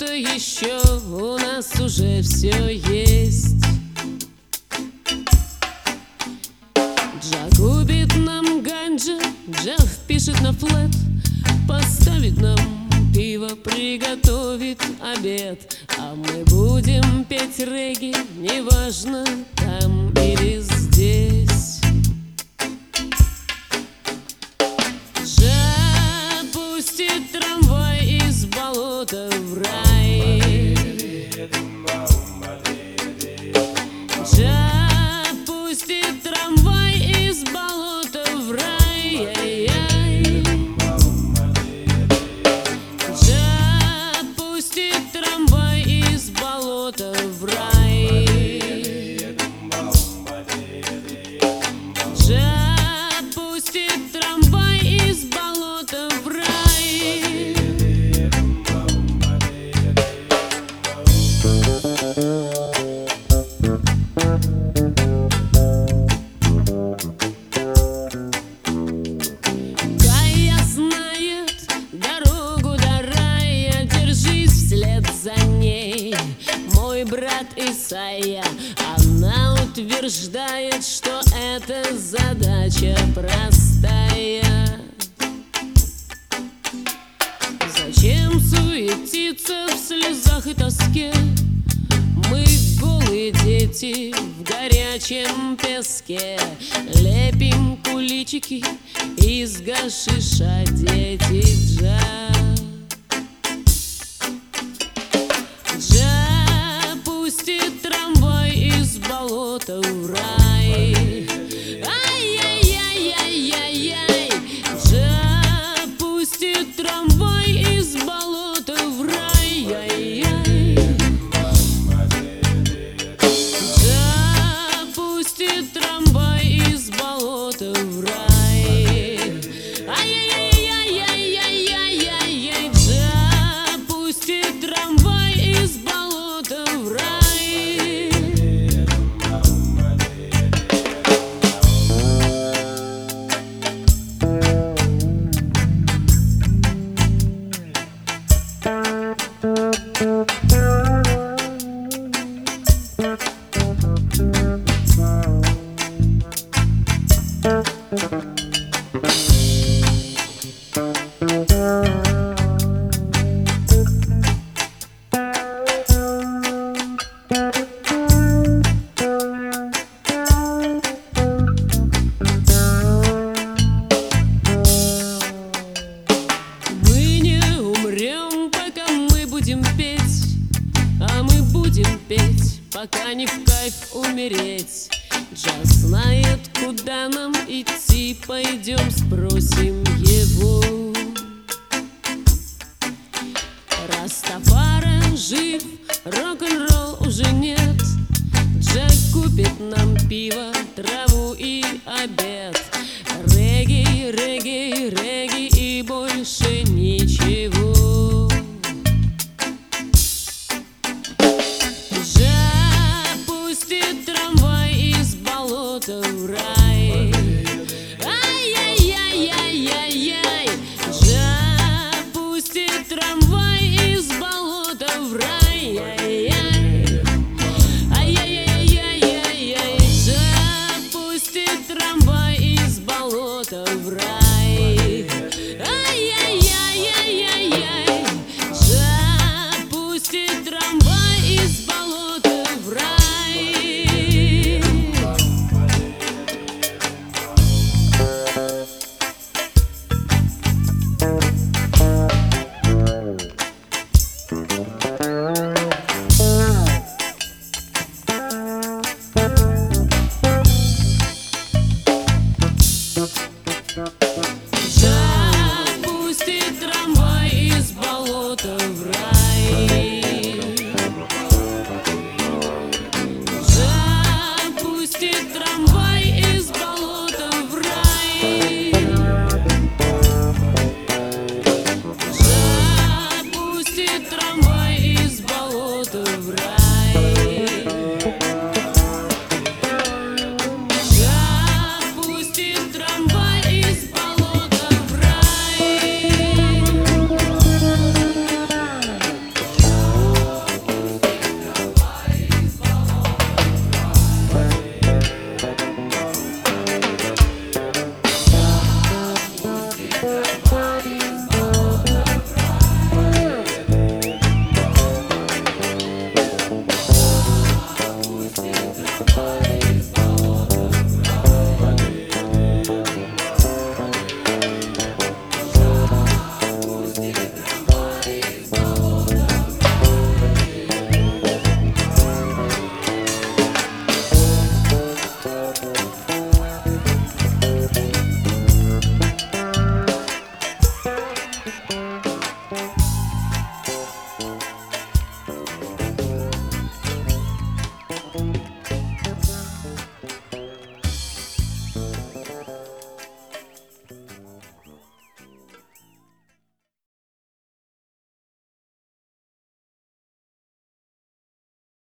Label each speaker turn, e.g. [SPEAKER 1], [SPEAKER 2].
[SPEAKER 1] будто еще у нас уже все есть. Джа купит нам ганджа, Джа впишет на флэт, поставит нам пиво, приготовит обед, а мы будем петь регги, неважно, там или здесь. Джа пустит трамвай из болота в рай. Джа пустит трамвай из болота в рай. Джа пустит трамвай из болота в рай. Джа пустит трамвай из болота в рай. Кая знает дорогу до рая, держись вслед за ней, мой брат Исайя. Она утверждает, что эта задача простая. Зачем суетиться в слезах и тоске? Мы голые дети в горячем песке, лепим куличики из гашиша, дети Джа. Джа пустит трамвай из болота в рай. Ай-яй-яй-яй-яй-яй. Джа пустит трамвай из болота в рай. Ай-яй. Джа пустит трамвай из болота в рай. Ай-яй-яй-яй-яй-яй-яй. Джа пустит трамвай из болота в рай. Мы не умрем, пока мы будем петь, а мы будем петь, пока не в кайф умереть. Джа знает, куда нам идти, пойдем спросим его. Растафара жив, рок-н-ролл уже нет. Джа купит нам пиво, траву и обед. Регги, регги, регги и больше ничего. Джа пустит трамвай из болота в рай. Ай-яй-яй-яй-яй-яй. Джа пустит трамвай из болота в рай. Ай-яй. Ай-яй-яй-яй-яй. Джа пустит трамвай из болота в рай. Ай-яй-яй-яй-яй-яй. Джа пустит трамвай из болота в рай. Джа пустит трамвай из болота в рай. Джа пустит трамвай из болота в рай. Джа пустит трамвай.